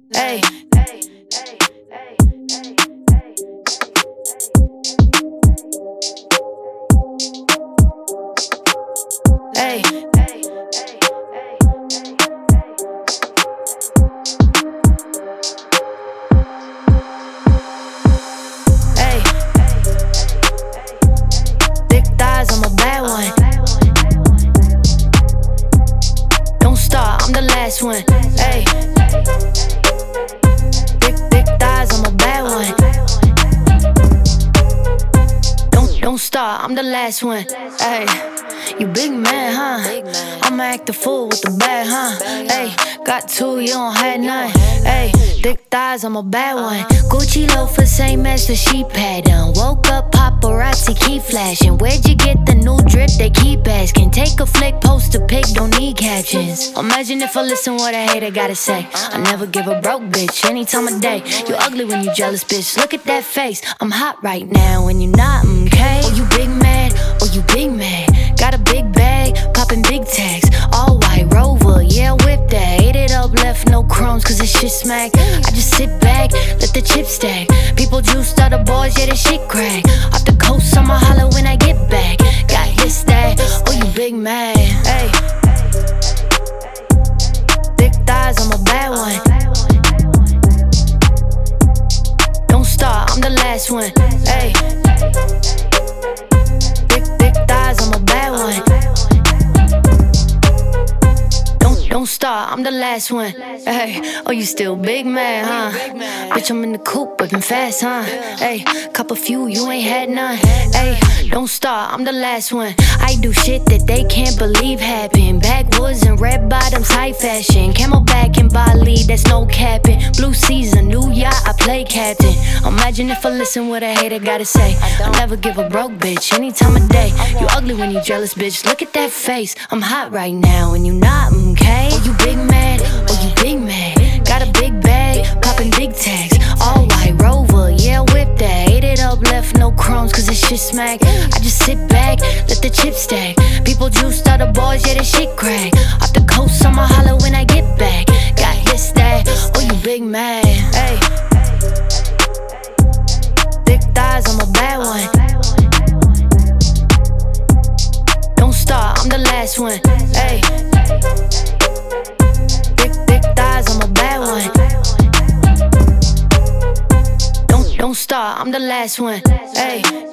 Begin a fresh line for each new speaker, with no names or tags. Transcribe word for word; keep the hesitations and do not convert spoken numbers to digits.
Hey. Hey. Hey. Thick thighs, I'm a bad one. Don't start, I'm the last one. Hey. Thick, thick thighs, I'm a bad one. Don't, don't start, I'm the last one. Hey. You big man, huh? I'ma act a fool with the bag, huh? Hey, got two, you don't have none. Hey, thick thighs, I'm a bad one. Gucci loafers, same as the sheep pattern. Woke up, paparazzi keep flashing. Where'd you get the new drip? They keep asking. Take a flick, post a pic, don't need captions. Imagine if I listen what a hater gotta say. I never give a broke bitch any time of day. You ugly when you jealous, bitch. Look at that face. I'm hot right now and you're not, okay? Oh, you big mad? Oh, you big mad? Got a big bag, popping big tags. All white Rover, yeah, whip that. Ate it up, left no crumbs, cause this shit smack. I just sit back, let the chips stack. People juiced other boys, yeah, this shit crack. Off the coast, I'ma holler when I get back. Got this, that, oh, you big man. Hey. Thick thighs, I'm a bad one. Don't start, I'm the last one. Hey. Thick, thick thighs, I'm a bad one. Don't, don't start, I'm the last one. Hey, oh, you still big man, huh? Bitch, I'm in the coupe, whipping fast, huh? Hey, cop a few, you ain't had none. Hey, don't start, I'm the last one. I do shit that they can't believe happened. Backwoods and red bottoms, high fashion. Camelback and Bali, that's no capping. Blue season, new yacht, I play captain. Imagine if I listen what a hater gotta say. I never give a broke bitch any time of day. You ugly when you jealous, bitch. Look at that face. I'm hot right now and you not, okay? Oh, you big mad? Oh, you big mad? Got a big bag, popping big tags. All white Rover, yeah, whip that. Ate it up, left no crumbs, cause this shit smack. I just sit back, let the chips stack. People juiced other boys, yeah, this shit crack. Off the coast, I'ma holler when I get back. Got this, that, oh, you big man. Hey. Thick thighs, I'm a bad one. Don't start, I'm the last one. Hey. Thick, thick thighs, I'm a bad one. Don't, don't start, I'm the last one. Hey.